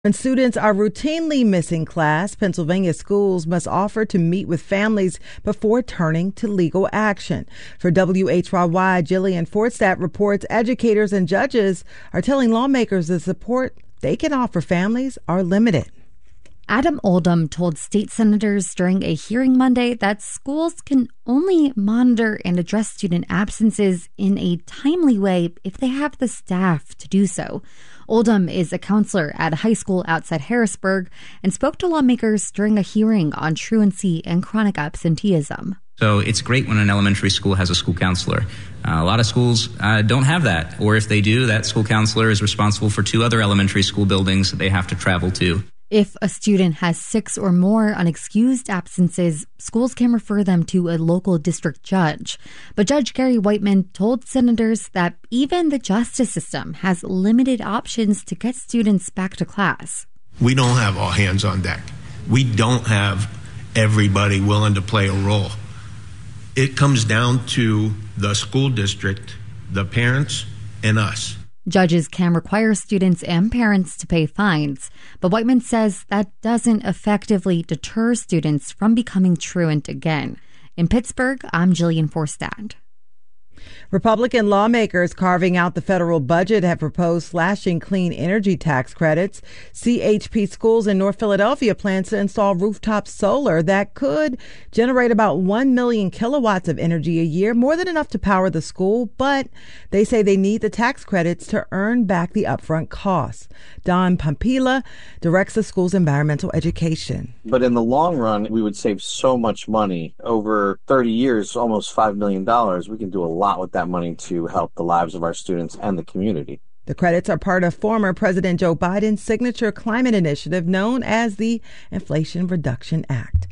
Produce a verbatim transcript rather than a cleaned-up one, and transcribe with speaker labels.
Speaker 1: When students are routinely missing class, Pennsylvania schools must offer to meet with families before turning to legal action. For W H Y Y, Jillian Forstadt reports educators and judges are telling lawmakers the support they can offer families are limited.
Speaker 2: Adam Oldham told state senators during a hearing Monday that schools can only monitor and address student absences in a timely way if they have the staff to do so. Oldham is a counselor at a high school outside Harrisburg and spoke to lawmakers during a hearing on truancy and chronic absenteeism.
Speaker 3: So it's great when an elementary school has a school counselor. Uh, a lot of schools uh, don't have that, or if they do, that school counselor is responsible for two other elementary school buildings that they have to travel to.
Speaker 2: If a student has six or more unexcused absences, schools can refer them to a local district judge. But Judge Gary Whiteman told senators that even the justice system has limited options to get students back to class.
Speaker 4: We don't have all hands on deck. We don't have everybody willing to play a role. It comes down to the school district, the parents, and us.
Speaker 2: Judges can require students and parents to pay fines, but Whiteman says that doesn't effectively deter students from becoming truant again. In Pittsburgh, I'm Jillian Forstadt.
Speaker 1: Republican lawmakers carving out the federal budget have proposed slashing clean energy tax credits. C H P Schools in North Philadelphia plans to install rooftop solar that could generate about one million kilowatts of energy a year, more than enough to power the school, but they say they need the tax credits to earn back the upfront costs. Don Pampila directs the school's environmental education.
Speaker 5: But in the long run, we would save so much money. Over thirty years, almost five million dollars. We can do a lot with that money to help the lives of our students and the community.
Speaker 1: The credits are part of former President Joe Biden's signature climate initiative known as the Inflation Reduction Act.